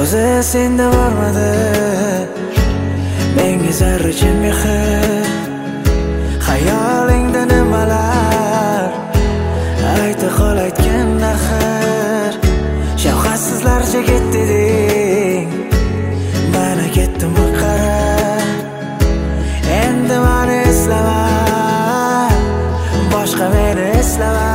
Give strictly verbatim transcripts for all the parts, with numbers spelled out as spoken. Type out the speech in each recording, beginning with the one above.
o'zi senda bormadi menga zarracha mehr. Xayolingda nimalar ayta qol aytgan axir. Shafqatsizlarcha ketdi deng, mana ketdim qara. Endi mani eslama, boshqa meni eslama.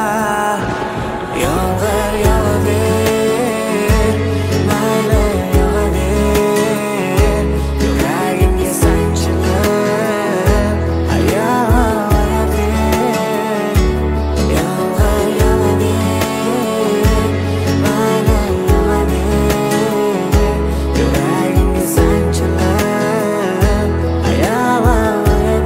Yomg'ir yog'aver, mayli yog'aver, yuragimga sanchilib ayolaver. Yomg'ir yog'aver, mayli yog'aver, yuragimga sanchilib ayolaver.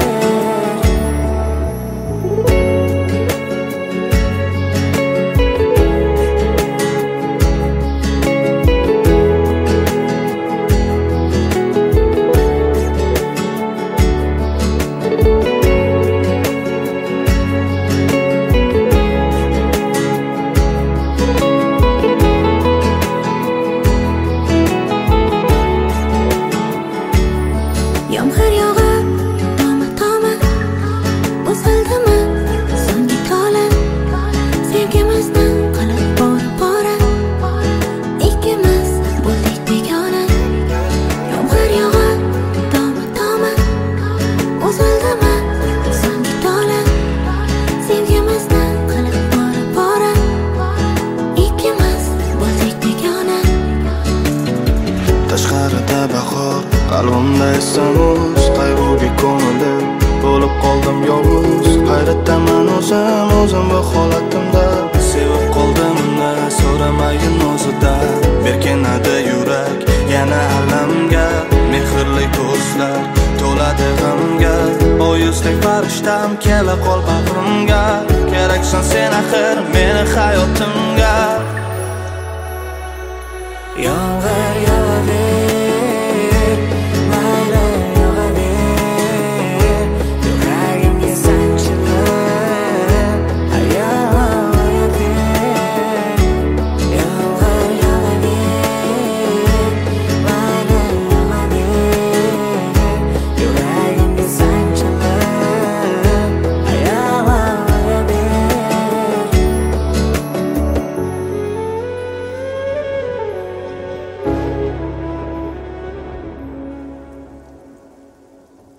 Yomg'ir yog'ib, toma-toma bosildimi so'nggi tola. Sevgimizdan qilib bora-bora ikkimiz bo'ldik begona. Yomg'ir yog'ib, toma-toma bosildimi so'nggi tola. Sevgimizdan qilib bora-bora ikkimiz bo'ldik begona. Tashqarida bahor, qalbimda esamiz, qayg'uga ko'milib bo'lib qoldim yolg'iz. Hayratdaman o'zim, o'zim bu holatimda. Sevib qoldimni so'ramagin o'zida. Berkinadi yurak yana alamga, mehrli ko'zlar to'ladi g'amga. Oyislik farishtam kela qol bag'rimga. Keraksan sen axir meni hayotimga. Yomg'ir